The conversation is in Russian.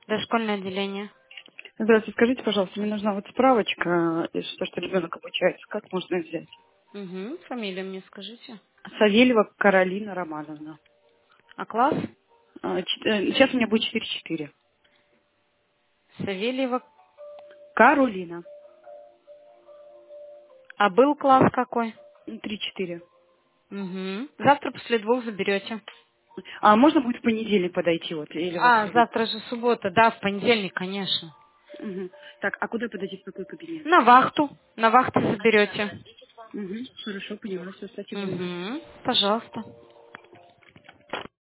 Дошкольное отделение. Здравствуйте, скажите, пожалуйста, мне нужна вот справочка, что ребенок обучается. Как можно взять? Угу. Фамилию мне скажите. Савельева Каролина Романовна. А класс? Сейчас у меня будет 4-4. Савельева. Каролина. А был класс какой? 3-4. Угу. Завтра после 2 заберете. А можно будет в понедельник подойти вот или во А, вторник? завтра же суббота, да, в понедельник, конечно. Мгм. Так, а куда подойти, в какой кабинет? На вахту. На вахте заберете. Угу. Хорошо, поняла. Все, спасибо вам большое. Угу. Пожалуйста.